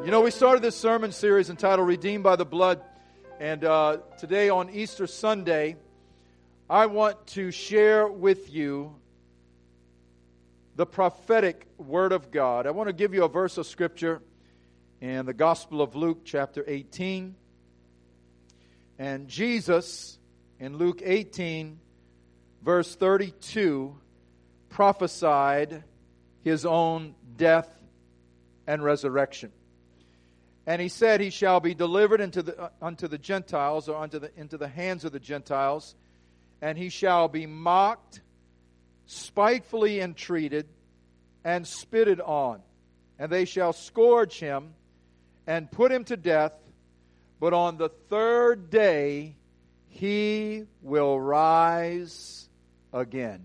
You know, we started this sermon series entitled Redeemed by the Blood, and today on Easter Sunday, I want to share with you the prophetic Word of God. I want to give you a verse of Scripture in the Gospel of Luke, chapter 18. And Jesus, in Luke 18, verse 32, prophesied His own death and resurrection. And He said, He shall be delivered unto the Gentiles, or into the hands of the Gentiles, and He shall be mocked, spitefully entreated, and spitted on. And they shall scourge Him, and put Him to death, but on the third day He will rise again.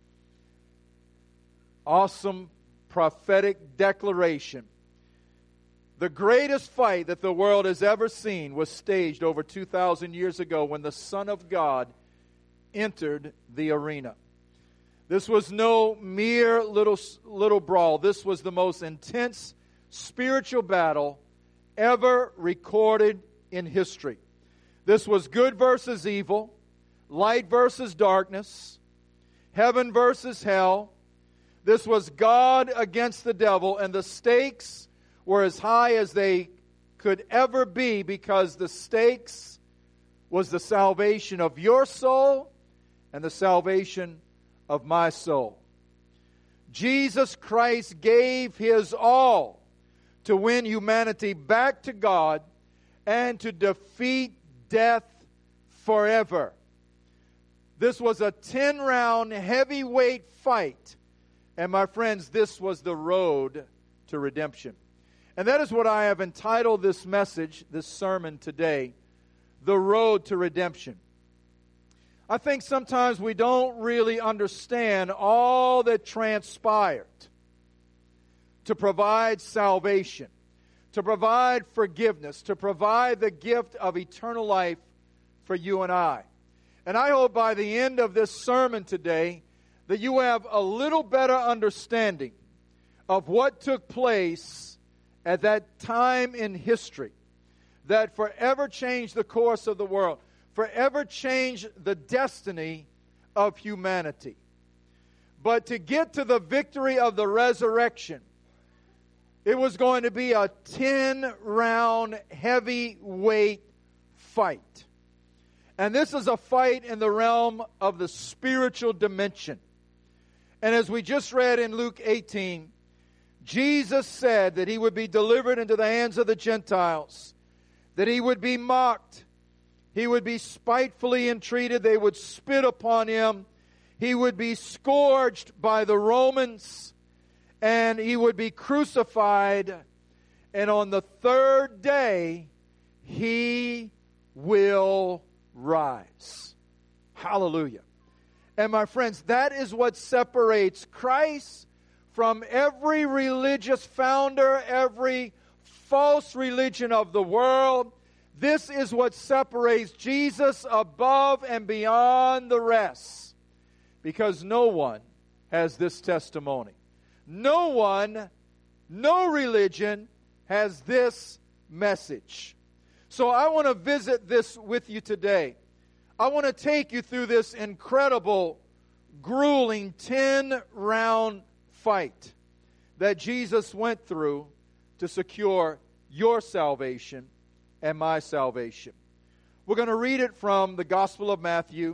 Awesome prophetic declaration. The greatest fight that the world has ever seen was staged over 2,000 years ago when the Son of God entered the arena. This was no mere little brawl. This was the most intense spiritual battle ever recorded in history. This was good versus evil, light versus darkness, heaven versus hell. This was God against the devil, and the stakes were as high as they could ever be, because the stakes was the salvation of your soul and the salvation of my soul. Jesus Christ gave His all to win humanity back to God and to defeat death forever. This was a 10-round heavyweight fight. And my friends, this was the road to redemption. And that is what I have entitled this message, this sermon today, The Road to Redemption. I think sometimes we don't really understand all that transpired to provide salvation, to provide forgiveness, to provide the gift of eternal life for you and I. And I hope by the end of this sermon today that you have a little better understanding of what took place at that time in history that forever changed the course of the world, forever changed the destiny of humanity. But to get to the victory of the resurrection, it was going to be a 10-round heavyweight fight. And this is a fight in the realm of the spiritual dimension. And as we just read in Luke 18, Jesus said that He would be delivered into the hands of the Gentiles, that He would be mocked, He would be spitefully entreated, they would spit upon Him, He would be scourged by the Romans, and He would be crucified, and on the third day He will rise. Hallelujah. And my friends, that is what separates Christ from every religious founder, every false religion of the world. This is what separates Jesus above and beyond the rest. Because no one has this testimony. No one, no religion has this message. So I want to visit this with you today. I want to take you through this incredible, grueling 10-round fight that Jesus went through to secure your salvation and my salvation. We're going to read it from the Gospel of Matthew.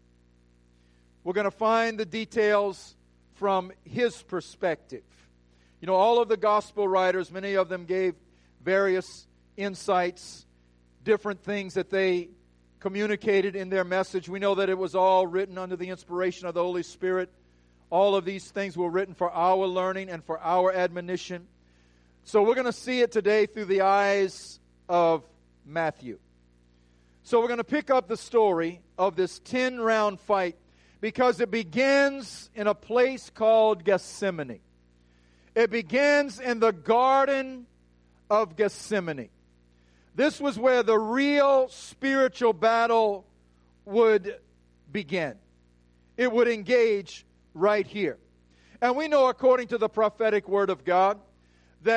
We're going to find the details from his perspective. You know, all of the Gospel writers, many of them gave various insights, different things that they communicated in their message. We know that it was all written under the inspiration of the Holy Spirit. All of these things were written for our learning and for our admonition. So we're going to see it today through the eyes of Matthew. So we're going to pick up the story of this 10-round fight because it begins in a place called Gethsemane. It begins in the Garden of Gethsemane. This was where the real spiritual battle would begin. It would engage right here. And we know, according to the prophetic word of God, that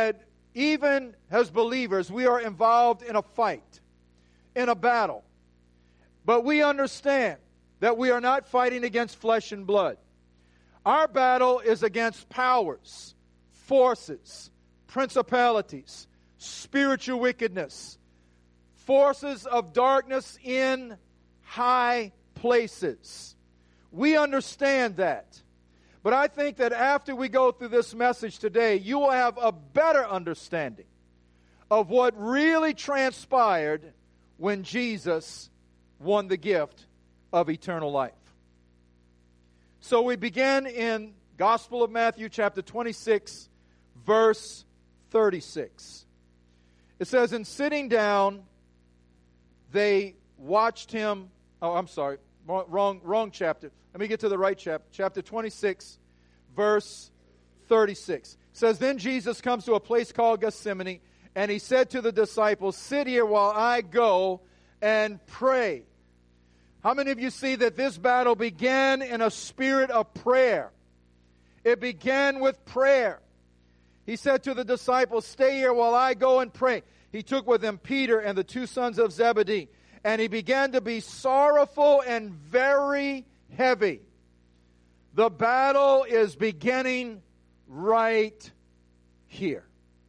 even as believers, we are involved in a fight, in a battle. But we understand that we are not fighting against flesh and blood. Our battle is against powers, forces, principalities, spiritual wickedness, forces of darkness in high places. We understand that. But I think that after we go through this message today, you will have a better understanding of what really transpired when Jesus won the gift of eternal life. So we begin in Gospel of Matthew chapter 26, verse 36. It says, "In sitting down, they watched him." Oh, I'm sorry. Wrong chapter. Let me get to the right chapter. Chapter 26, verse 36. It says, "Then Jesus comes to a place called Gethsemane, and he said to the disciples, 'Sit here while I go and pray.'" How many of you see that this battle began in a spirit of prayer? It began with prayer. He said to the disciples, "Stay here while I go and pray." He took with him Peter and the two sons of Zebedee, and he began to be sorrowful and very heavy. The battle is beginning right here.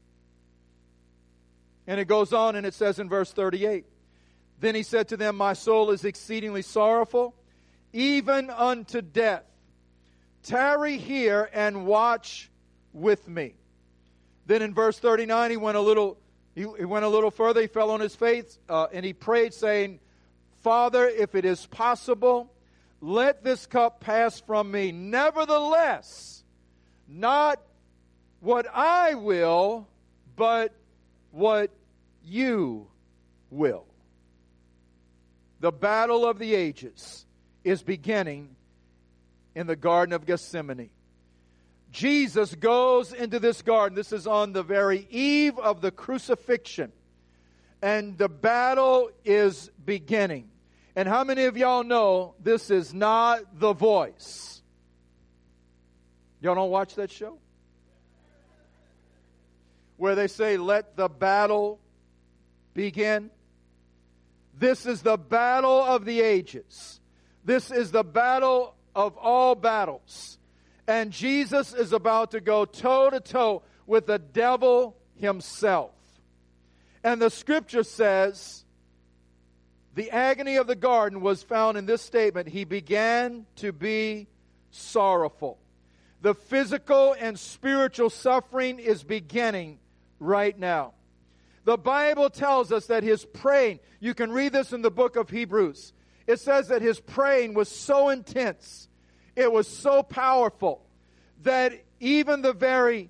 And it goes on and it says in verse 38, "Then he said to them, 'My soul is exceedingly sorrowful, even unto death. Tarry here and watch with me.'" Then in verse 39, he went a little further. He fell on his face and he prayed, saying, "Father, if it is possible, let this cup pass from me. Nevertheless, not what I will, but what you will." The battle of the ages is beginning in the Garden of Gethsemane. Jesus goes into this garden. This is on the very eve of the crucifixion. And the battle is beginning. And how many of y'all know this is not The Voice? Y'all don't watch that show? Where they say, "Let the battle begin." This is the battle of the ages. This is the battle of all battles. And Jesus is about to go toe-to-toe with the devil himself. And the scripture says, the agony of the garden was found in this statement: he began to be sorrowful. The physical and spiritual suffering is beginning right now. The Bible tells us that his praying, you can read this in the book of Hebrews. It says that his praying was so intense, it was so powerful, that even the very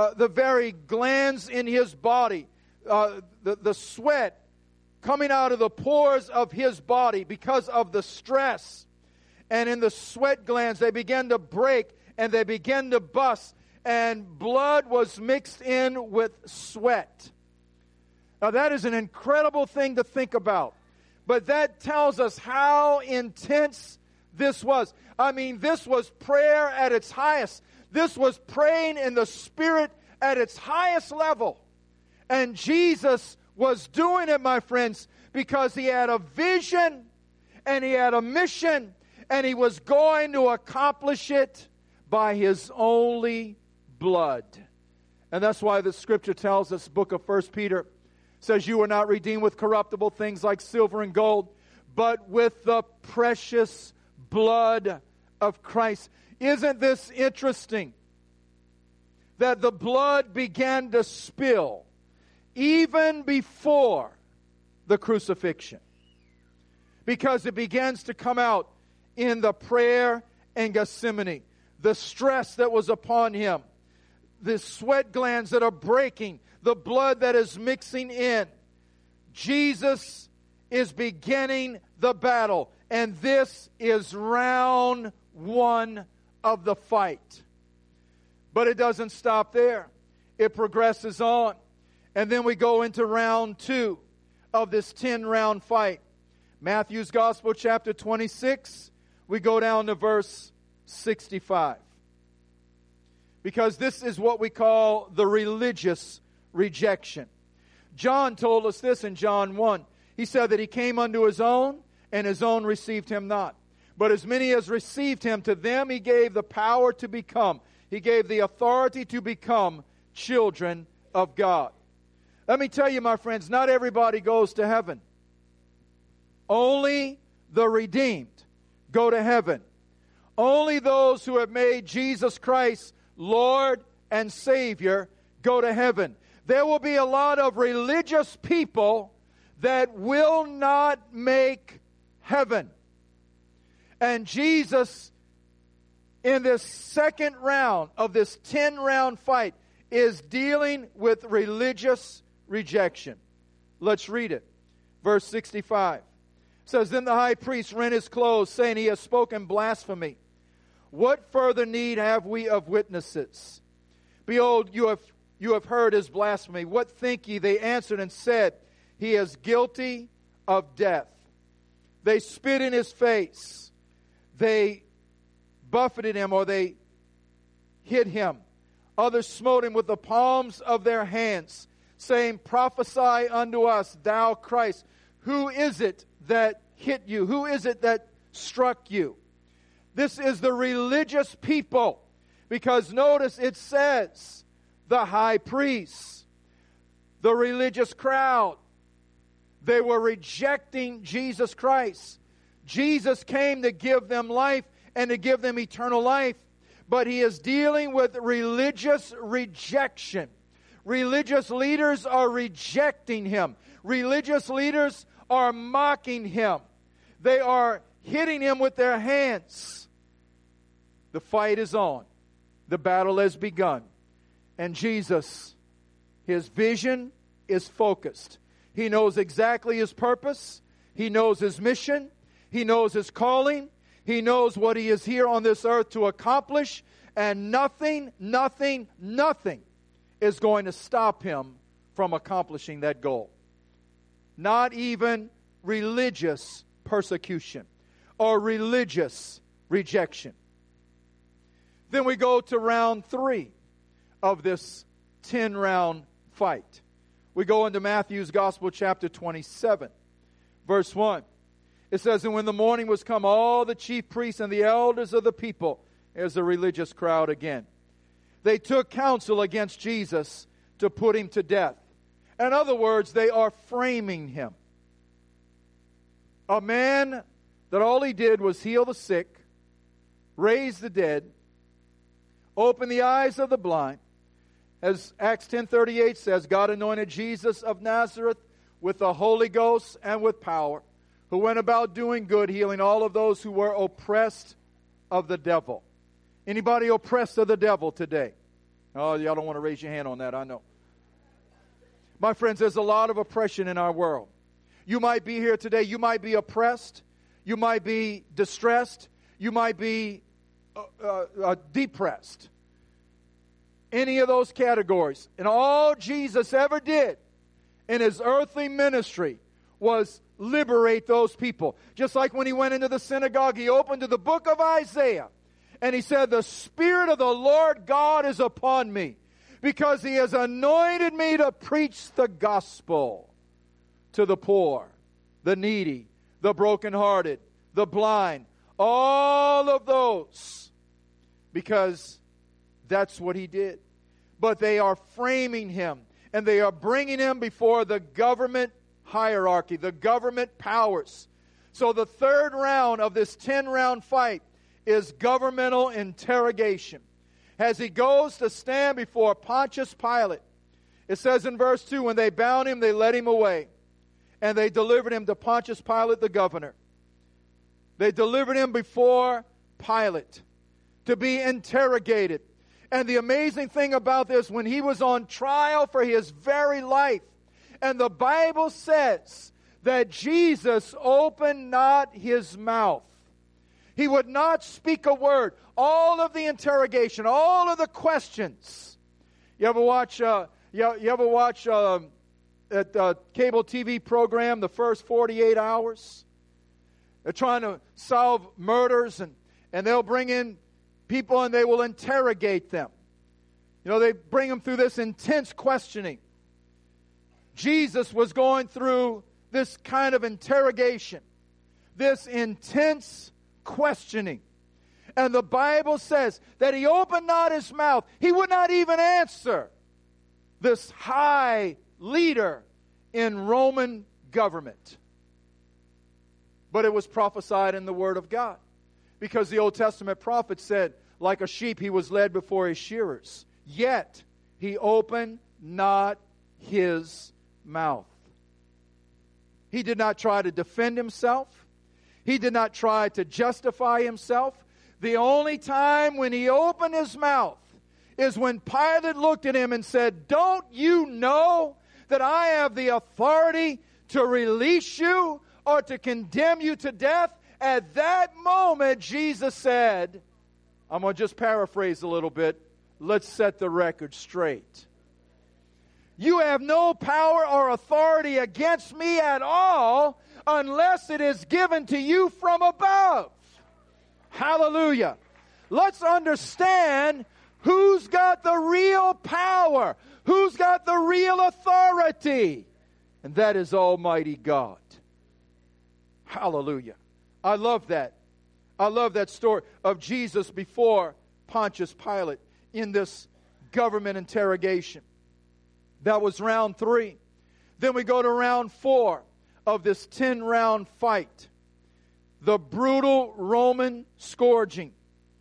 glands in his body, the sweat coming out of the pores of his body because of the stress, and in the sweat glands, they began to break and they began to bust, and blood was mixed in with sweat. Now that is an incredible thing to think about. But that tells us how intense this was. I mean, this was prayer at its highest. This was praying in the Spirit at its highest level. And Jesus was doing it, my friends, because he had a vision and he had a mission, and he was going to accomplish it by his only blood. And that's why the scripture tells us, book of 1 Peter, says, "You were not redeemed with corruptible things like silver and gold, but with the precious blood of Christ." Isn't this interesting? That the blood began to spill even before the crucifixion, because it begins to come out in the prayer in Gethsemane. The stress that was upon him, the sweat glands that are breaking, the blood that is mixing in. Jesus is beginning the battle, and this is round one of the fight. But it doesn't stop there. It progresses on. And then we go into round 2 of this 10-round fight. Matthew's Gospel, chapter 26, we go down to verse 65. Because this is what we call the religious rejection. John told us this in John 1. He said that he came unto his own, and his own received him not. But as many as received him, to them he gave the power to become. He gave the authority to become children of God. Let me tell you, my friends, not everybody goes to heaven. Only the redeemed go to heaven. Only those who have made Jesus Christ Lord and Savior go to heaven. There will be a lot of religious people that will not make heaven. And Jesus, in this second round of this 10-round fight, is dealing with religious rejection. Let's read it. Verse 65 says, Then the high priest rent his clothes, saying, He has spoken blasphemy. What further need have we of witnesses? Behold, you have heard his blasphemy. What think ye? They answered and said, He is guilty of death. They spit in his face. They buffeted him, or they hit him. Others smote him with the palms of their hands, saying, Prophesy unto us, thou Christ. Who is it that hit you? Who is it that struck you? This is the religious people. Because notice it says, the high priest, the religious crowd, they were rejecting Jesus Christ. Jesus came to give them life and to give them eternal life. But he is dealing with religious rejection. Religious leaders are rejecting him. Religious leaders are mocking him. They are hitting him with their hands. The fight is on. The battle has begun. And Jesus, his vision is focused. He knows exactly his purpose. He knows his mission. He knows his calling. He knows what he is here on this earth to accomplish. And nothing is going to stop him from accomplishing that goal. Not even religious persecution or religious rejection. Then we go to round 3 of this 10-round fight. We go into Matthew's Gospel, chapter 27, verse 1. It says, And when the morning was come, all the chief priests and the elders of the people, there's the religious crowd again, they took counsel against Jesus to put him to death. In other words, they are framing him. A man that all he did was heal the sick, raise the dead, open the eyes of the blind. As Acts 10:38 says, God anointed Jesus of Nazareth with the Holy Ghost and with power, who went about doing good, healing all of those who were oppressed of the devil. Anybody oppressed of the devil today? Oh, y'all don't want to raise your hand on that, I know. My friends, there's a lot of oppression in our world. You might be here today, you might be oppressed, you might be distressed, you might be depressed. Any of those categories. And all Jesus ever did in his earthly ministry was liberate those people. Just like when he went into the synagogue, he opened to the book of Isaiah. And he said, The Spirit of the Lord God is upon me, because he has anointed me to preach the gospel to the poor, the needy, the brokenhearted, the blind, all of those. Because that's what he did. But they are framing him, and they are bringing him before the government hierarchy, the government powers. So the third round of this 10-round fight is governmental interrogation. As he goes to stand before Pontius Pilate, it says in verse 2, When they bound him, they led him away, and they delivered him to Pontius Pilate, the governor. They delivered him before Pilate to be interrogated. And the amazing thing about this, when he was on trial for his very life, and the Bible says that Jesus opened not his mouth. He would not speak a word. All of the interrogation, all of the questions. You ever watch that cable TV program, The First 48 Hours? They're trying to solve murders, and they'll bring in people and they will interrogate them. You know, they bring them through this intense questioning. Jesus was going through this kind of interrogation, this intense questioning. And the Bible says that he opened not his mouth. He would not even answer this high leader in Roman government. But it was prophesied in the Word of God. Because the Old Testament prophet said, like a sheep he was led before his shearers. Yet he opened not his mouth. He did not try to defend himself. He did not try to justify himself. The only time when he opened his mouth is when Pilate looked at him and said, "Don't you know that I have the authority to release you or to condemn you to death?" At that moment, Jesus said, I'm going to just paraphrase a little bit, let's set the record straight. You have no power or authority against me at all unless it is given to you from above. Hallelujah. Let's understand who's got the real power, who's got the real authority, and that is Almighty God. Hallelujah. I love that. I love that story of Jesus before Pontius Pilate in this government interrogation. That was round 3. Then we go to round 4 of this 10-round fight. The brutal Roman scourging.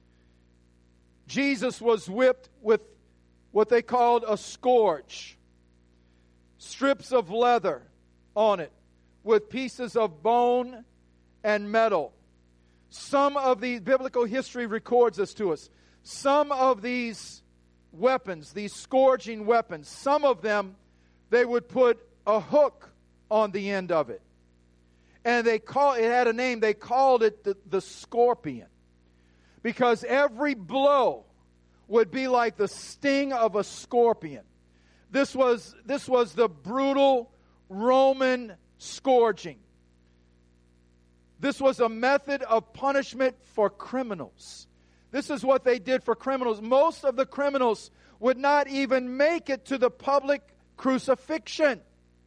Jesus was whipped with what they called a scourge. Strips of leather on it with pieces of bone and metal. Some of the biblical history records this to us. Some of these weapons, these scourging weapons, some of them, they would put a hook on the end of it. And it had a name, they called it the scorpion. Because every blow would be like the sting of a scorpion. This was the brutal Roman scourging. This was a method of punishment for criminals. This is what they did for criminals. Most of the criminals would not even make it to the public crucifixion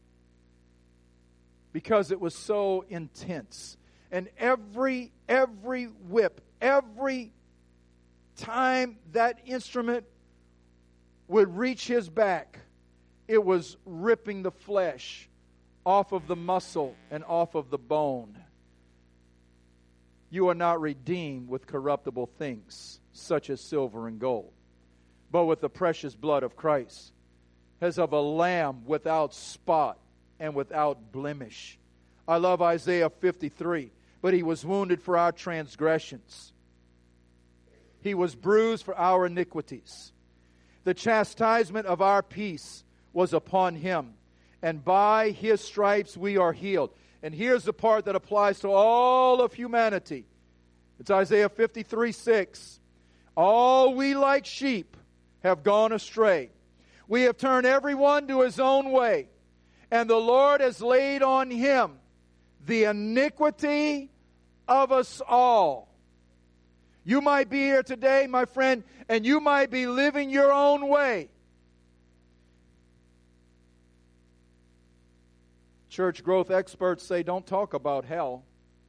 because it was so intense. And every whip, every time that instrument would reach his back, it was ripping the flesh off of the muscle and off of the bone. You are not redeemed with corruptible things, such as silver and gold, but with the precious blood of Christ, as of a lamb without spot and without blemish. I love Isaiah 53. But he was wounded for our transgressions. He was bruised for our iniquities. The chastisement of our peace was upon him, and by his stripes we are healed. And here's the part that applies to all of humanity. It's Isaiah 53:6. All we like sheep have gone astray. We have turned everyone to his own way, and the Lord has laid on him the iniquity of us all. You might be here today, my friend, and you might be living your own way. Church growth experts say don't talk about hell.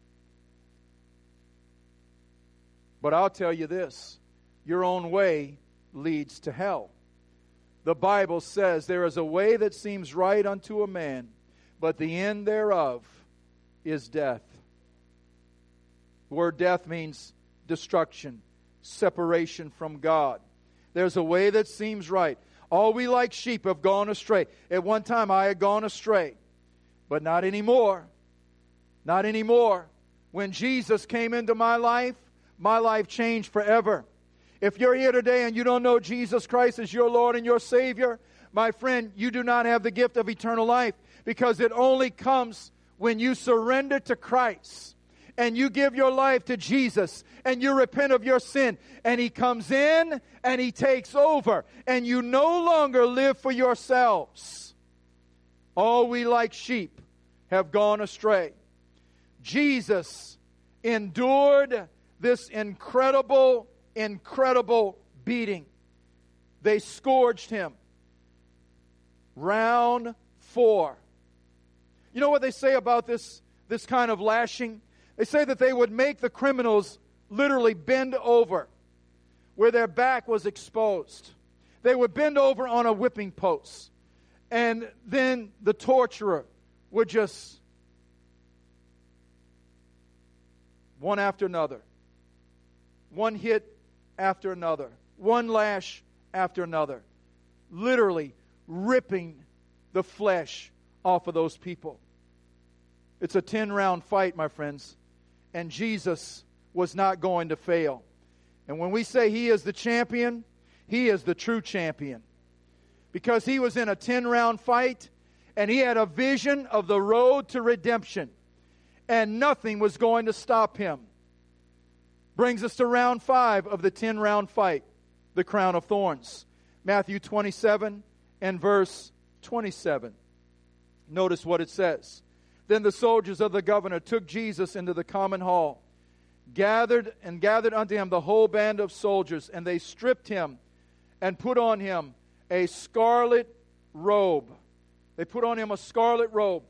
But I'll tell you this, your own way leads to hell. The Bible says there is a way that seems right unto a man, but the end thereof is death. The word death means destruction, separation from God. There's a way that seems right. All we like sheep have gone astray. At one time I had gone astray, but not anymore. Not anymore. When Jesus came into my life changed forever. If you're here today and you don't know Jesus Christ as your Lord and your Savior, my friend, you do not have the gift of eternal life, because it only comes when you surrender to Christ and you give your life to Jesus and you repent of your sin, and He comes in and He takes over, and you no longer live for yourselves. All we like sheep have gone astray. Jesus endured this incredible beating. They scourged Him. Round 4. You know what they say about this kind of lashing? They say that they would make the criminals literally bend over where their back was exposed. They would bend over on a whipping post. And then the torturer would just, one after another, one hit after another, one lash after another, literally ripping the flesh off of those people. It's a 10-round fight, my friends, and Jesus was not going to fail. And when we say He is the champion, He is the true champion. Because He was in a 10-round fight, and He had a vision of the road to redemption, and nothing was going to stop Him. Brings us to round 5 of the 10-round fight, the crown of thorns. Matthew 27 and verse 27. Notice what it says. Then the soldiers of the governor took Jesus into the common hall, gathered unto Him the whole band of soldiers, and they stripped Him and put on Him a scarlet robe. They put on Him a scarlet robe.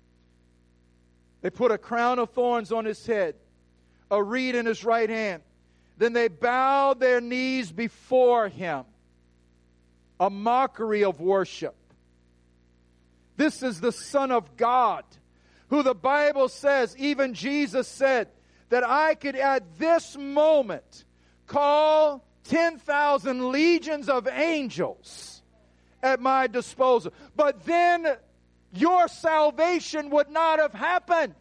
They put a crown of thorns on His head, a reed in His right hand. Then they bowed their knees before Him. A mockery of worship. This is the Son of God, who the Bible says, even Jesus said, that I could at this moment call 10,000 legions of angels at my disposal. But then your salvation would not have happened.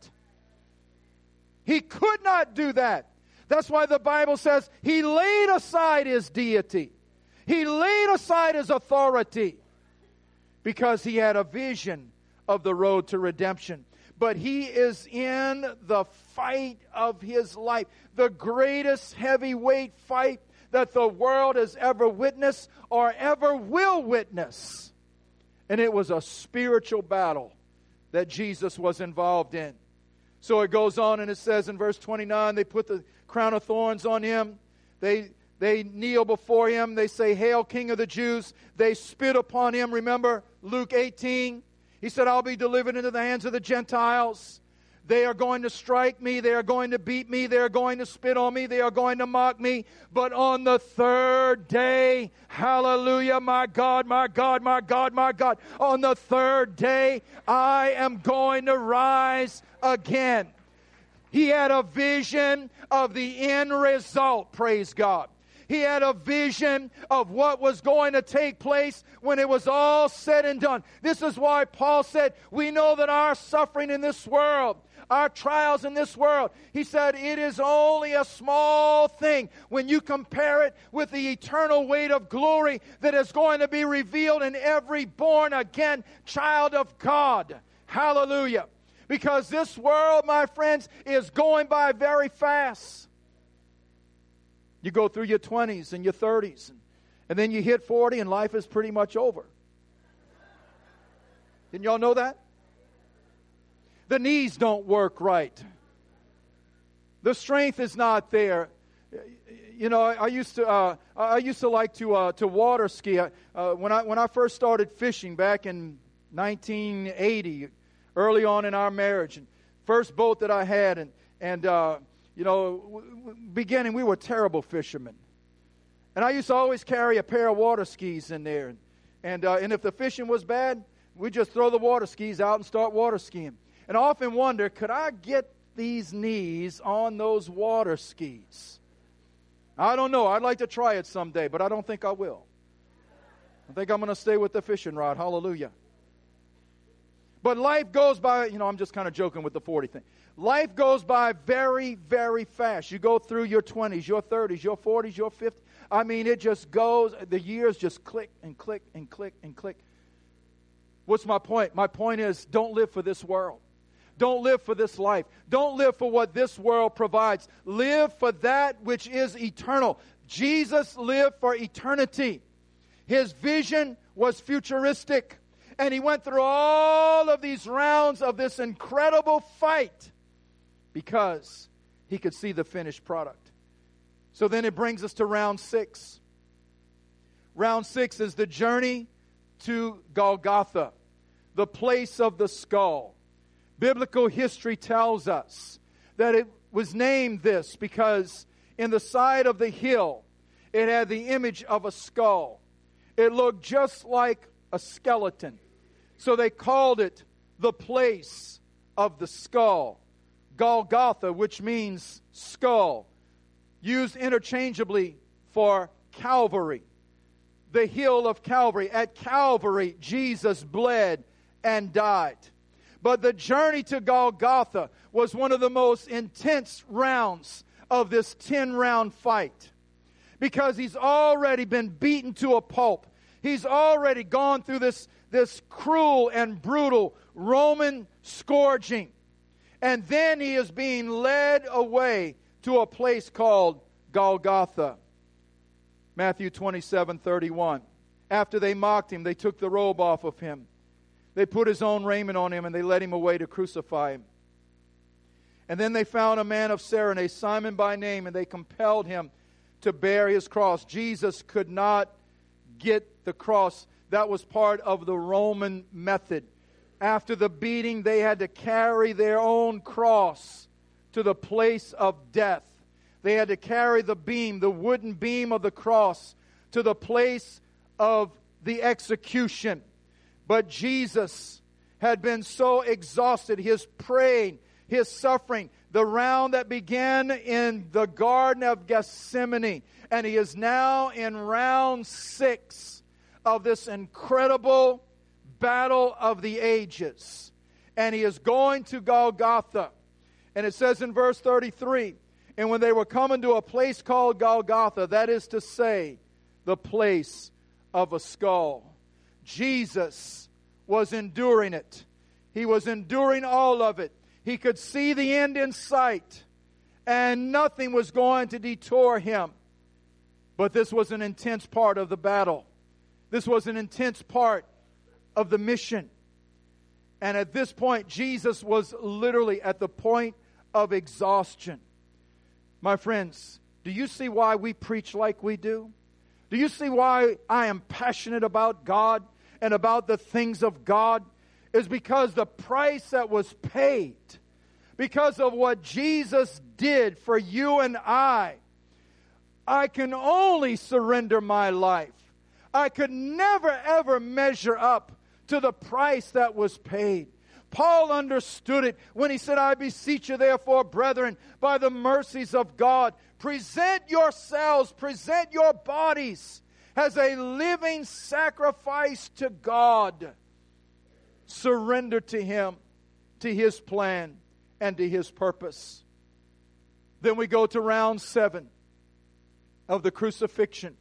He could not do that. That's why the Bible says He laid aside His deity. He laid aside His authority because He had a vision of the road to redemption. But He is in the fight of His life, the greatest heavyweight fight that the world has ever witnessed or ever will witness. And it was a spiritual battle that Jesus was involved in. So it goes on and it says in verse 29, they put the crown of thorns on Him. They kneel before Him. They say, "Hail, King of the Jews." They spit upon Him. Remember Luke 18? He said, "I'll be delivered into the hands of the Gentiles. They are going to strike me. They are going to beat me. They are going to spit on me. They are going to mock me. But on the third day, hallelujah, my God, my God, my God, my God. On the third day, I am going to rise again." He had a vision of the end result, praise God. He had a vision of what was going to take place when it was all said and done. This is why Paul said, we know that our suffering in this world, our trials in this world, he said, it is only a small thing when you compare it with the eternal weight of glory that is going to be revealed in every born-again child of God. Hallelujah. Because this world, my friends, is going by very fast. You go through your 20s and your 30s, and then you hit 40 and life is pretty much over. Didn't y'all know that? The knees don't work right. The strength is not there. You know, I used to like to water ski. When I first started fishing back in 1980, early on in our marriage, and first boat that I had, beginning, we were terrible fishermen. And I used to always carry a pair of water skis in there. And if the fishing was bad, we'd just throw the water skis out and start water skiing. And I often wonder, could I get these knees on those water skis? I don't know. I'd like to try it someday, but I don't think I will. I think I'm going to stay with the fishing rod. Hallelujah. But life goes by, I'm just kind of joking with the 40 thing. Life goes by very, very fast. You go through your 20s, your 30s, your 40s, your 50s. I mean, it just goes, the years just click and click and click and click. What's my point? My point is, don't live for this world. Don't live for this life. Don't live for what this world provides. Live for that which is eternal. Jesus lived for eternity. His vision was futuristic. And he went through all of these rounds of this incredible fight because he could see the finished product. So then it brings us to round 6. Round 6 is the journey to Golgotha. the place of the skull. Biblical history tells us that it was named this because in the side of the hill, it had the image of a skull. It looked just like a skeleton. So they called it the place of the skull. Golgotha, which means skull, used interchangeably for Calvary. The hill of Calvary. At Calvary, Jesus bled and died. But the journey to Golgotha was one of the most intense rounds of this 10-round fight. Because he's already been beaten to a pulp. He's already gone through this cruel and brutal Roman scourging. And then he is being led away to a place called Golgotha. Matthew 27:31. After they mocked him, they took the robe off of him. They put his own raiment on him, and they led him away to crucify him. And then they found a man of Cyrene, Simon by name, and they compelled him to bear his cross. Jesus could not get the cross. That was part of the Roman method. After the beating, they had to carry their own cross to the place of death. They had to carry the beam, the wooden beam of the cross, to the place of the execution. But Jesus had been so exhausted, his praying, his suffering, the round that began in the Garden of Gethsemane, and he is now in round 6 of this incredible battle of the ages. And he is going to Golgotha. And it says in verse 33, and when they were coming to a place called Golgotha, that is to say, the place of a skull. Jesus was enduring it. He was enduring all of it. He could see the end in sight, and nothing was going to detour him. But this was an intense part of the battle. This was an intense part of the mission. And at this point, Jesus was literally at the point of exhaustion. My friends, do you see why we preach like we do? Do you see why I am passionate about God and about the things of God? Is because the price that was paid, because of what Jesus did for you and I can only surrender my life. I could never ever measure up to the price that was paid. Paul understood it when he said, I beseech you therefore, brethren, by the mercies of God, present yourselves, present your bodies as a living sacrifice to God. Surrender to Him, to His plan, and to His purpose. Then we go to round 7 of the crucifixion.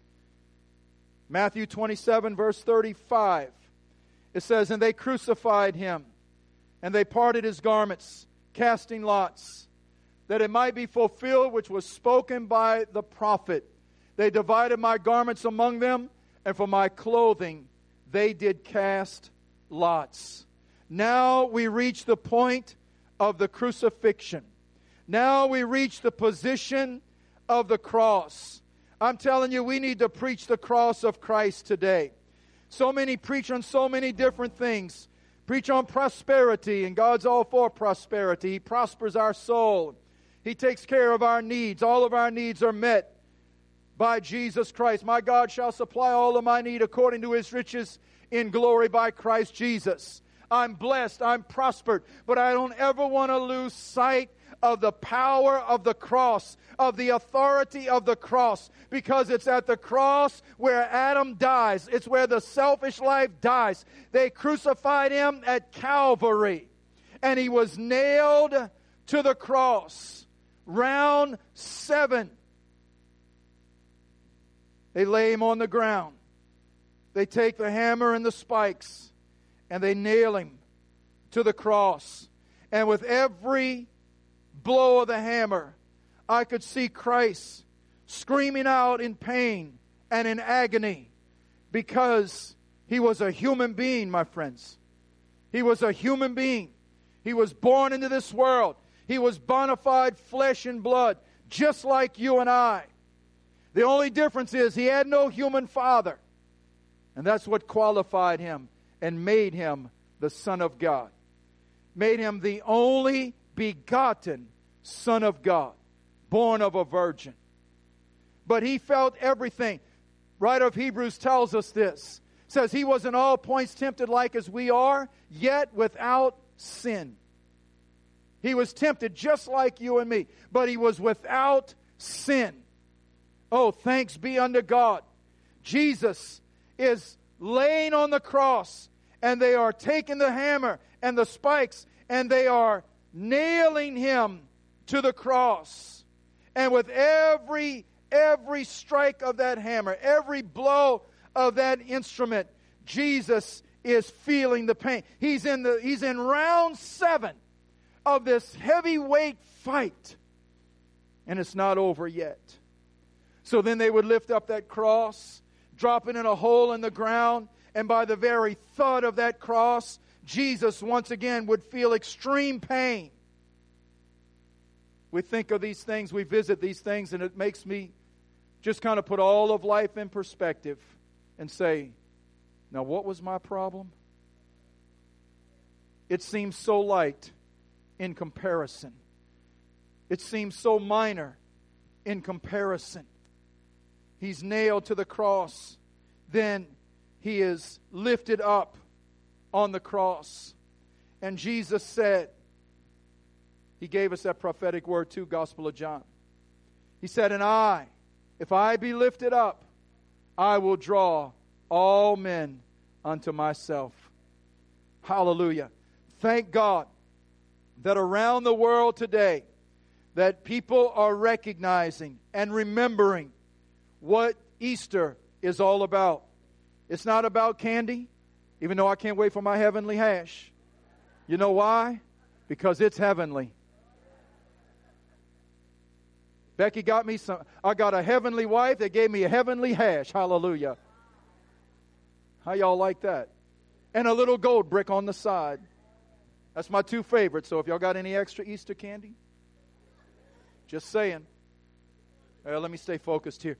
Matthew 27, verse 35. It says, and they crucified Him, and they parted His garments, casting lots, that it might be fulfilled which was spoken by the prophet. They divided my garments among them, and for my clothing they did cast lots. Now we reach the point of the crucifixion. Now we reach the position of the cross. I'm telling you, we need to preach the cross of Christ today. So many preach on so many different things. Preach on prosperity, and God's all for prosperity. He prospers our soul. He takes care of our needs. All of our needs are met by Jesus Christ. My God shall supply all of my need according to His riches in glory by Christ Jesus. I'm blessed, I'm prospered, but I don't ever want to lose sight of the power of the cross, of the authority of the cross, because it's at the cross where Adam dies. It's where the selfish life dies. They crucified Him at Calvary, and He was nailed to the cross. Round 7. They lay Him on the ground. They take the hammer and the spikes, and they nail Him to the cross. And with every blow of the hammer, I could see Christ screaming out in pain and in agony, because He was a human being, my friends. He was a human being. He was born into this world. He was bona fide flesh and blood, just like you and I. The only difference is He had no human father. And that's what qualified Him and made Him the Son of God. Made him the only begotten Son of God, born of a virgin. But he felt everything. Writer of Hebrews tells us this. Says he was in all points tempted like as we are, yet without sin. He was tempted just like you and me, but he was without sin. Oh, thanks be unto God. Jesus is laying on the cross, and they are taking the hammer and the spikes, and they are nailing him to the cross. And with every strike of that hammer, every blow of that instrument, Jesus is feeling the pain. He's in round 7 of this heavyweight fight, and it's not over yet. So then they would lift up that cross, drop it in a hole in the ground, and by the very thud of that cross, Jesus once again would feel extreme pain. We think of these things, we visit these things, and it makes me just kind of put all of life in perspective and say, now what was my problem? It seems so light in comparison. It seems so minor in comparison. He's nailed to the cross. Then he is lifted up on the cross. And Jesus said, he gave us that prophetic word too, Gospel of John. He said, and if I be lifted up, I will draw all men unto myself. Hallelujah. Thank God that around the world today, that people are recognizing and remembering what Easter is all about. It's not about candy, even though I can't wait for my heavenly hash. You know why? Because it's heavenly. Becky got me some. I got a heavenly wife that gave me a heavenly hash. Hallelujah. How y'all like that? And a little gold brick on the side. That's my 2 favorites. So if y'all got any extra Easter candy, just saying. Let me stay focused here.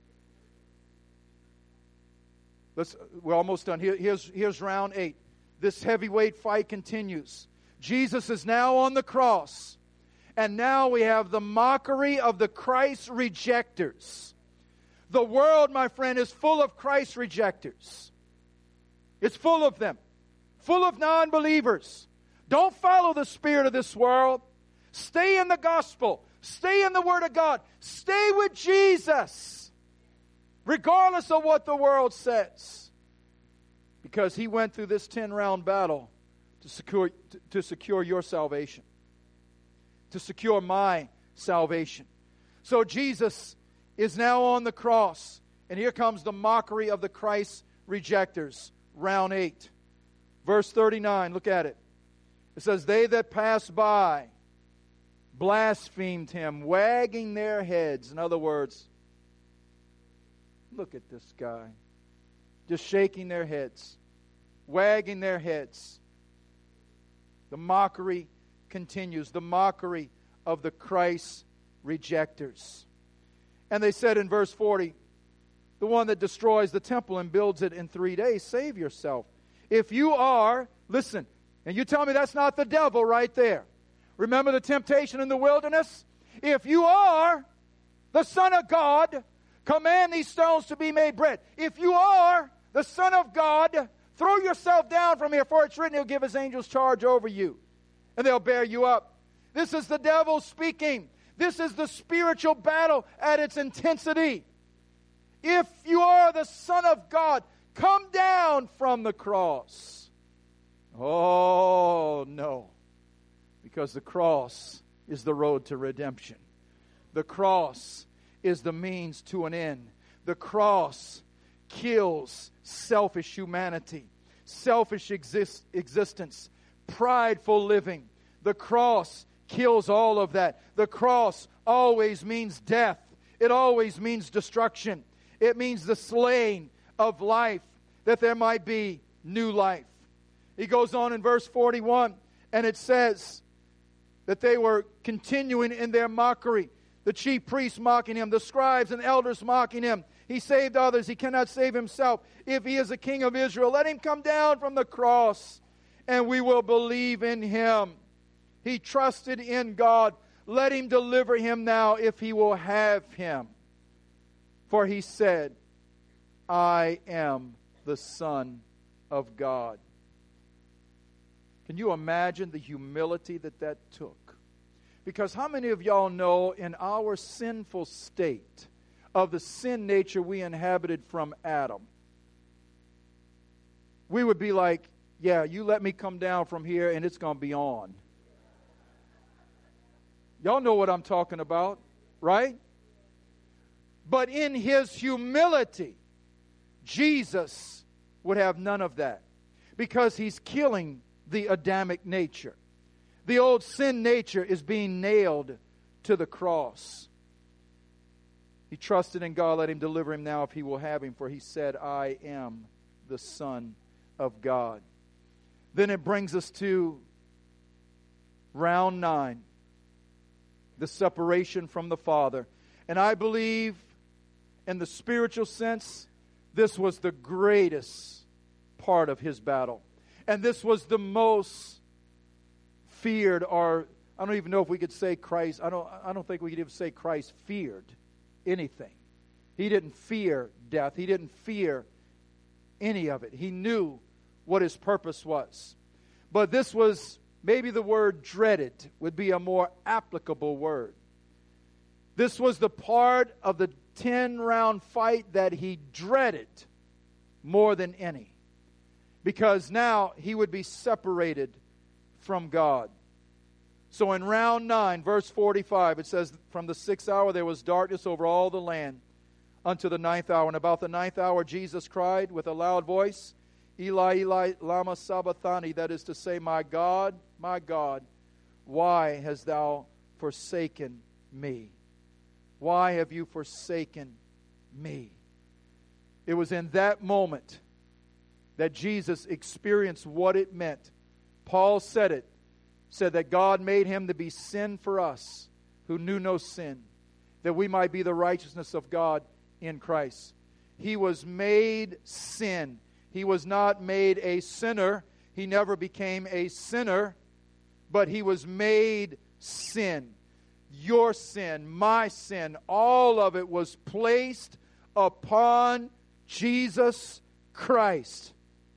We're almost done. Here's round 8. This heavyweight fight continues. Jesus is now on the cross. And now we have the mockery of the Christ rejectors. The world, my friend, is full of Christ rejectors. It's full of them. Full of non-believers. Don't follow the spirit of this world. Stay in the gospel. Stay in the Word of God. Stay with Jesus. Regardless of what the world says. Because he went through this 10-round battle to secure your salvation. To secure my salvation. So Jesus is now on the cross. And here comes the mockery of the Christ rejectors. Round 8. Verse 39, look at it. It says, they that passed by blasphemed him, wagging their heads. In other words, look at this guy. Just shaking their heads. Wagging their heads. The mockery continues. The mockery of the Christ rejectors. And they said in verse 40, the one that destroys the temple and builds it in 3 days, save yourself. If you are, listen, and you tell me that's not the devil right there. Remember the temptation in the wilderness? If you are the Son of God, command these stones to be made bread. If you are the Son of God, throw yourself down from here, for it's written, he'll give his angels charge over you, and they'll bear you up. This is the devil speaking. This is the spiritual battle at its intensity. If you are the Son of God, come down from the cross. Oh, no. Because the cross is the road to redemption. The cross is the means to an end. The cross kills selfish humanity, selfish existence, prideful living. The cross kills all of that. The cross always means death. It always means destruction. It means the slaying of life, that there might be new life. He goes on in verse 41, and it says that they were continuing in their mockery. The chief priests mocking him, the scribes and elders mocking him. He saved others, he cannot save himself. If he is a king of Israel, let him come down from the cross. and we will believe in Him. He trusted in God. Let Him deliver him now if He will have him. For He said, I am the Son of God. Can you imagine the humility that took? Because how many of y'all know in our sinful state of the sin nature we inhabited from Adam, we would be like, yeah, you let me come down from here and it's going to be on. Y'all know what I'm talking about, right? But in His humility, Jesus would have none of that, because He's killing the Adamic nature. The old sin nature is being nailed to the cross. He trusted in God. Let Him deliver him now if He will have him. For He said, I am the Son of God. Then it brings us to round 9. The separation from the Father. And I believe, in the spiritual sense, this was the greatest part of His battle. And this was the most feared, or I don't even know if we could say Christ. I don't think we could even say Christ feared anything. He didn't fear death. He didn't fear any of it. He knew what His purpose was. But this was, maybe the word dreaded would be a more applicable word. This was the part of the 10-round fight that He dreaded more than any. Because now He would be separated from God. So in round 9, verse 45, it says, from the 6th hour there was darkness over all the land unto the 9th hour. And about the 9th hour Jesus cried with a loud voice, Eli, Eli, lama sabachthani, that is to say, my God, why hast thou forsaken me? Why have you forsaken me? It was in that moment that Jesus experienced what it meant. Paul said that God made Him to be sin for us who knew no sin, that we might be the righteousness of God in Christ. He was made sin. He was not made a sinner. He never became a sinner, but He was made sin. Your sin, my sin, all of it was placed upon Jesus Christ.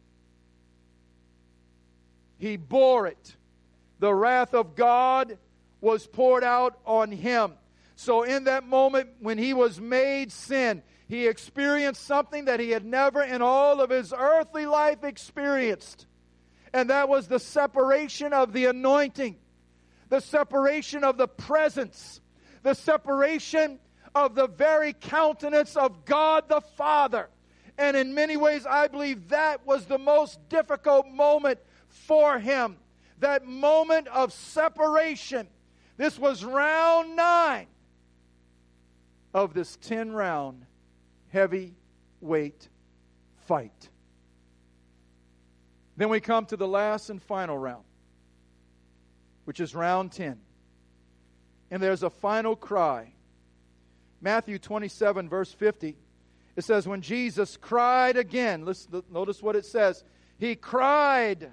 He bore it. The wrath of God was poured out on Him. So in that moment when He was made sin, He experienced something that He had never in all of His earthly life experienced. And that was the separation of the anointing, the separation of the presence, the separation of the very countenance of God the Father. And in many ways, I believe that was the most difficult moment for Him. That moment of separation. This was round 9 of this 10-round heavyweight fight. Then we come to the last and final round, which is round 10. And there's a final cry. Matthew 27, verse 50. It says, when Jesus cried again, notice what it says. He cried.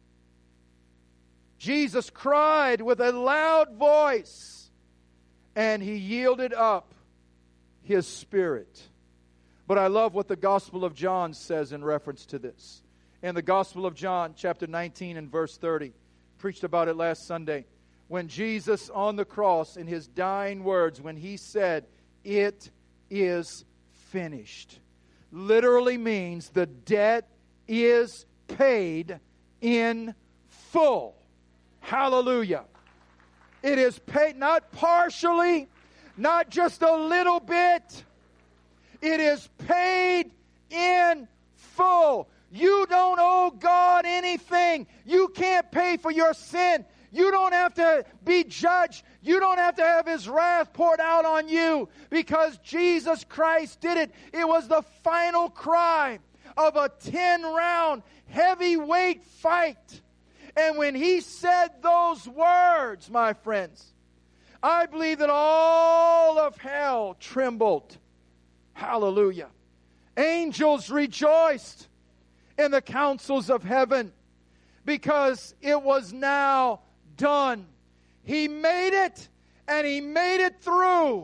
Jesus cried with a loud voice, and He yielded up His spirit. But I love what the Gospel of John says in reference to this. In the Gospel of John, chapter 19 and verse 30, preached about it last Sunday. When Jesus on the cross, in His dying words, when He said, it is finished, literally means the debt is paid in full. Hallelujah. It is paid, not partially, not just a little bit. It is paid in full. You don't owe God anything. You can't pay for your sin. You don't have to be judged. You don't have to have His wrath poured out on you, because Jesus Christ did it. It was the final cry of a 10-round heavyweight fight. And when He said those words, my friends, I believe that all of hell trembled. Hallelujah. Angels rejoiced in the councils of heaven, because it was now done. He made it, and He made it through.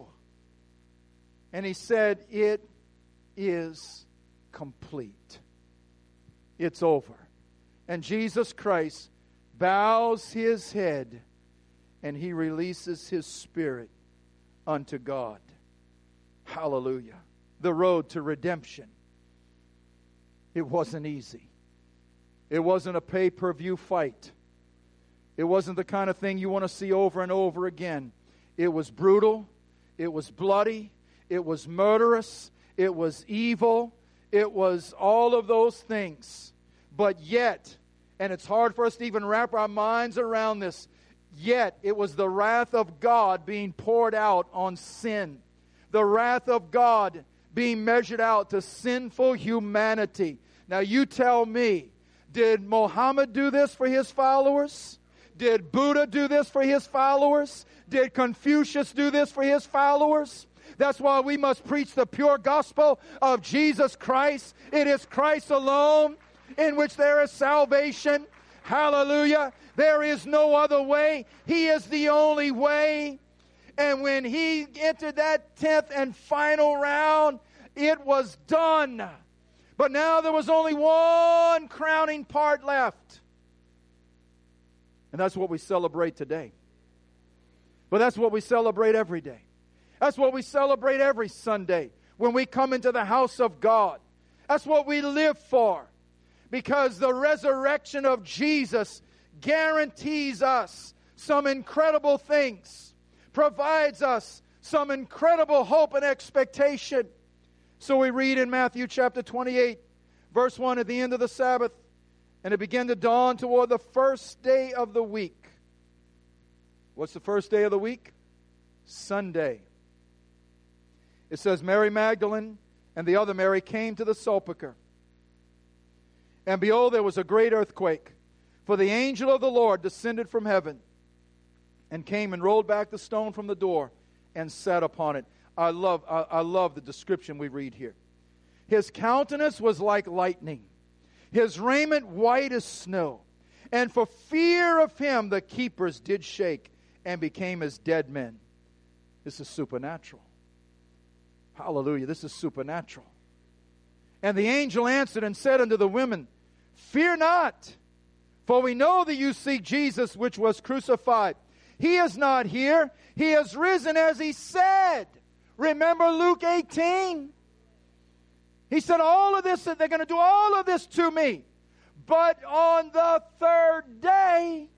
And He said, it is complete. It's over. And Jesus Christ bows His head, and He releases His Spirit unto God. Hallelujah. The road to redemption. It wasn't easy. It wasn't a pay-per-view fight. It wasn't the kind of thing you want to see over and over again. It was brutal. It was bloody. It was murderous. It was evil. It was all of those things. But yet, and it's hard for us to even wrap our minds around this, yet it was the wrath of God being poured out on sin. The wrath of God being measured out to sinful humanity. Now you tell me, did Muhammad do this for his followers? Did Buddha do this for his followers? Did Confucius do this for his followers? That's why we must preach the pure gospel of Jesus Christ. It is Christ alone in which there is salvation. Hallelujah. There is no other way. He is the only way. And when He entered that 10th and final round, it was done. But now there was only one crowning part left. And that's what we celebrate today. But that's what we celebrate every day. That's what we celebrate every Sunday when we come into the house of God. That's what we live for. Because the resurrection of Jesus guarantees us some incredible things, provides us some incredible hope and expectation. So we read in Matthew chapter 28, verse 1, at the end of the Sabbath, and it began to dawn toward the first day of the week. What's the first day of the week? Sunday. It says, Mary Magdalene and the other Mary came to the sepulchre. And behold, there was a great earthquake, for the angel of the Lord descended from heaven and came and rolled back the stone from the door and sat upon it. I love the description we read here. His countenance was like lightning, his raiment white as snow. And for fear of him, the keepers did shake and became as dead men. This is supernatural. Hallelujah. This is supernatural. And the angel answered and said unto the women, Fear not, for we know that you seek Jesus, which was crucified. He is not here. He has risen as He said. Remember Luke 18? He said all of this, they're going to do all of this to me. But on the third day,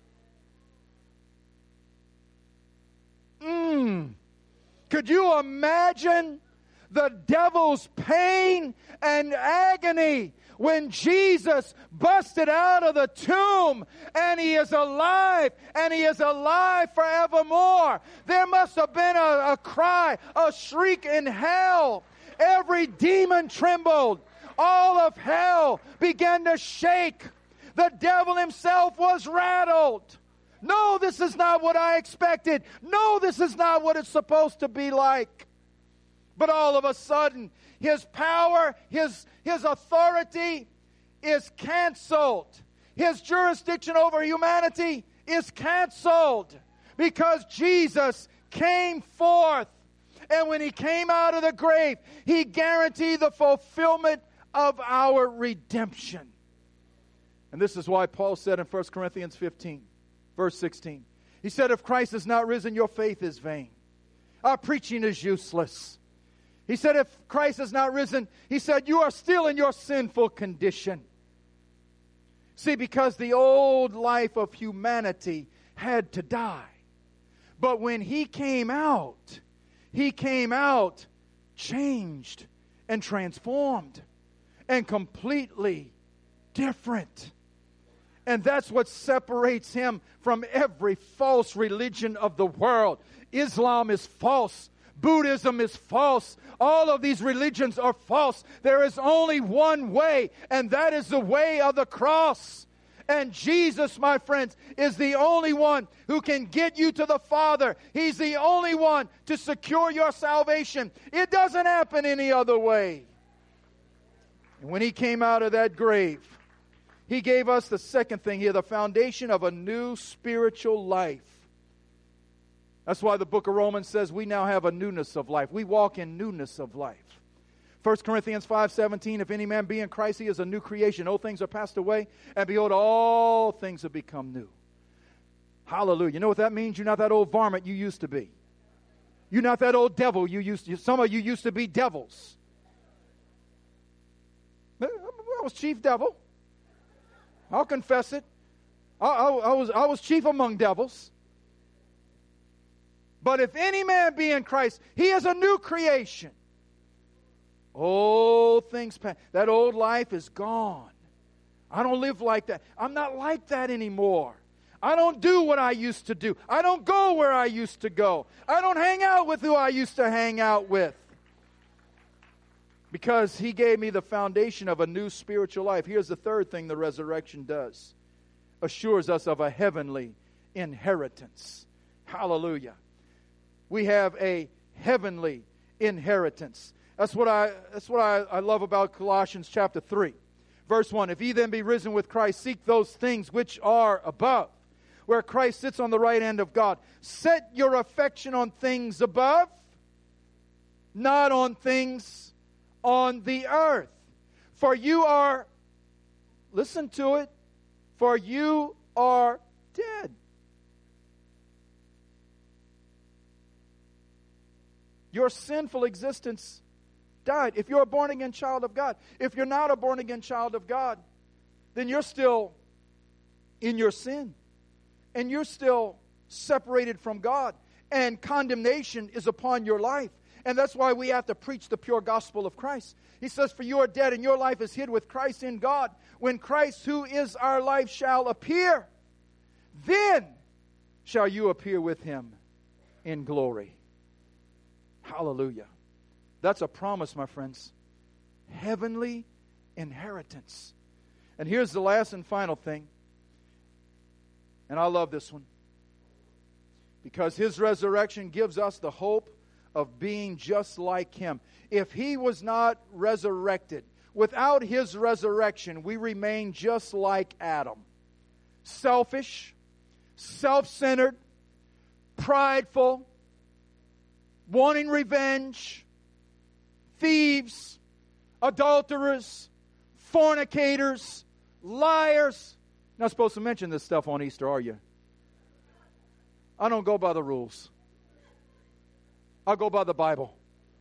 could you imagine the devil's pain and agony when Jesus busted out of the tomb and He is alive and He is alive forevermore? There must have been a cry, a shriek in hell. Every demon trembled. All of hell began to shake. The devil himself was rattled. No, this is not what I expected. No, this is not what it's supposed to be like. But all of a sudden, His power, His authority is canceled. His jurisdiction over humanity is canceled because Jesus came forth. And when He came out of the grave, He guaranteed the fulfillment of our redemption. And this is why Paul said in 1 Corinthians 15, verse 16, he said, if Christ is not risen, your faith is vain. Our preaching is useless. He said, if Christ is not risen, he said, you are still in your sinful condition. See, because the old life of humanity had to die. But when He came out changed and transformed and completely different. And that's what separates Him from every false religion of the world. Islam is false. Buddhism is false. All of these religions are false. There is only one way, and that is the way of the cross. And Jesus, my friends, is the only one who can get you to the Father. He's the only one to secure your salvation. It doesn't happen any other way. And when He came out of that grave, He gave us the second thing here, the foundation of a new spiritual life. That's why the book of Romans says we now have a newness of life. We walk in newness of life. 1 Corinthians 5:17, if any man be in Christ, he is a new creation. Old things are passed away, and behold, all things have become new. Hallelujah. You know what that means? You're not that old varmint you used to be. You're not that old devil you used to. Some of you used to be devils. I was chief devil. I'll confess it. I was chief among devils. But if any man be in Christ, he is a new creation. Old things pass. That old life is gone. I don't live like that. I'm not like that anymore. I don't do what I used to do. I don't go where I used to go. I don't hang out with who I used to hang out with. Because he gave me the foundation of a new spiritual life. Here's the third thing the resurrection does. Assures us of a heavenly inheritance. Hallelujah. We have a heavenly inheritance. That's what I love about Colossians chapter 3. Verse 1, if ye then be risen with Christ, seek those things which are above, where Christ sits on the right hand of God. Set your affection on things above, not on things on the earth. For you are, listen to it, for you are dead. Your sinful existence died. If you're a born-again child of God, if you're not a born-again child of God, then you're still in your sin. And you're still separated from God. And condemnation is upon your life. And that's why we have to preach the pure gospel of Christ. He says, for you are dead and your life is hid with Christ in God. When Christ, who is our life, shall appear, then shall you appear with him in glory. Hallelujah. That's a promise, my friends. Heavenly inheritance. And here's the last and final thing. And I love this one. Because his resurrection gives us the hope of being just like him. If he was not resurrected, without his resurrection, we remain just like Adam. Selfish, self-centered, prideful, wanting revenge, thieves, adulterers, fornicators, liars. You're not supposed to mention this stuff on Easter, are you? I don't go by the rules. I go by the Bible.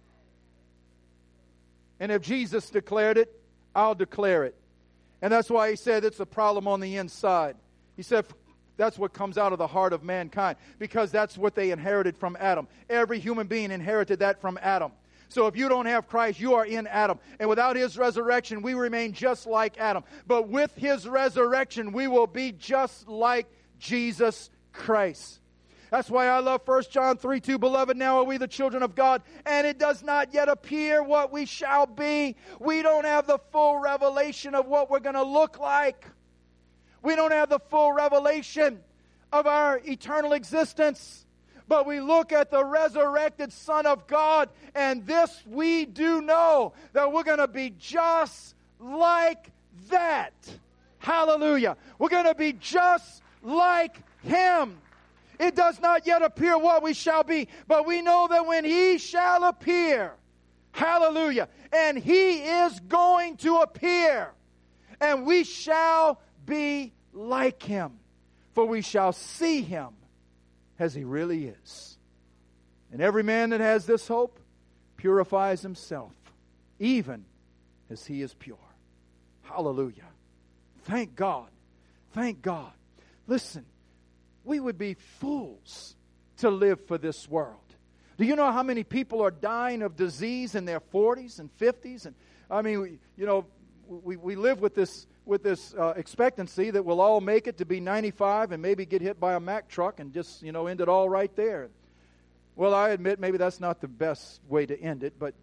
And if Jesus declared it, I'll declare it. And that's why he said it's a problem on the inside. He said that's what comes out of the heart of mankind, because that's what they inherited from Adam. Every human being inherited that from Adam. So if you don't have Christ, you are in Adam. And without his resurrection, we remain just like Adam. But with his resurrection, we will be just like Jesus Christ. That's why I love 1 John 3:2. Beloved, now are we the children of God, and it does not yet appear what we shall be. We don't have the full revelation of what we're going to look like. We don't have the full revelation of our eternal existence. But we look at the resurrected Son of God, and this we do know, that we're going to be just like that. Hallelujah. We're going to be just like him. It does not yet appear what we shall be, but we know that when he shall appear, hallelujah, and he is going to appear, and we shall be like him, for we shall see him as he really is. And every man that has this hope purifies himself, even as he is pure. Hallelujah. Thank God. Thank God. Listen, we would be fools to live for this world. Do you know how many people are dying of disease in their 40s and 50s? And I mean, we live with this expectancy that we'll all make it to be 95 and maybe get hit by a Mack truck and just, end it all right there. Well, I admit maybe that's not the best way to end it, but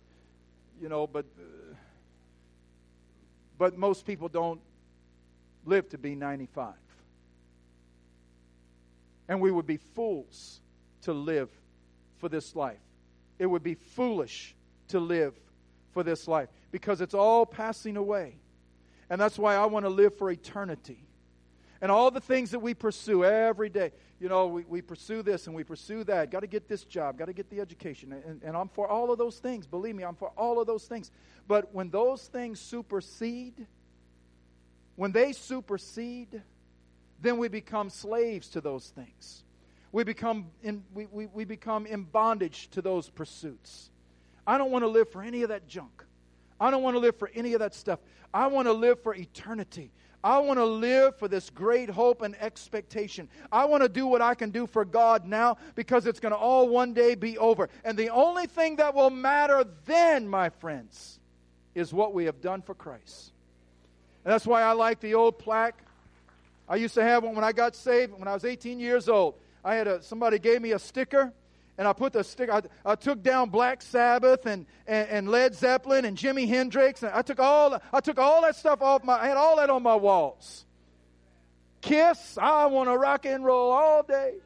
most people don't live to be 95. And we would be fools to live for this life. It would be foolish to live for this life, because it's all passing away. And that's why I want to live for eternity. And all the things that we pursue every day. You know, we pursue this and we pursue that. Got to get this job. Got to get the education. And I'm for all of those things. Believe me, I'm for all of those things. But when those things supersede, then we become slaves to those things. We become in bondage to those pursuits. I don't want to live for any of that junk. I don't want to live for any of that stuff. I want to live for eternity. I want to live for this great hope and expectation. I want to do what I can do for God now because it's going to all one day be over. And the only thing that will matter then, my friends, is what we have done for Christ. And that's why I like the old plaque. I used to have one when I got saved, when I was 18 years old. Somebody gave me a sticker. And I put the sticker, I took down Black Sabbath and Led Zeppelin and Jimi Hendrix. And I took all that stuff off I had all that on my walls. Kiss, I want to rock and roll all day.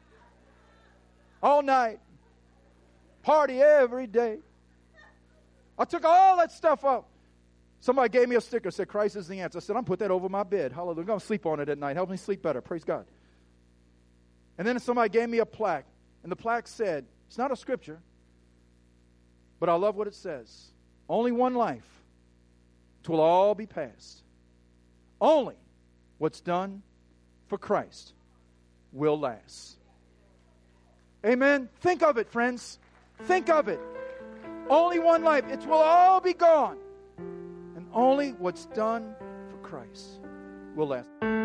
All night. Party every day. I took all that stuff off. Somebody gave me a sticker, said Christ is the answer. I said, I'm put that over my bed. Hallelujah. I'm going to sleep on it at night. Help me sleep better. Praise God. And then somebody gave me a plaque. And the plaque said, it's not a scripture, but I love what it says. Only one life. It will all be past. Only what's done for Christ will last. Amen? Think of it, friends. Think of it. Only one life. It will all be gone. And only what's done for Christ will last.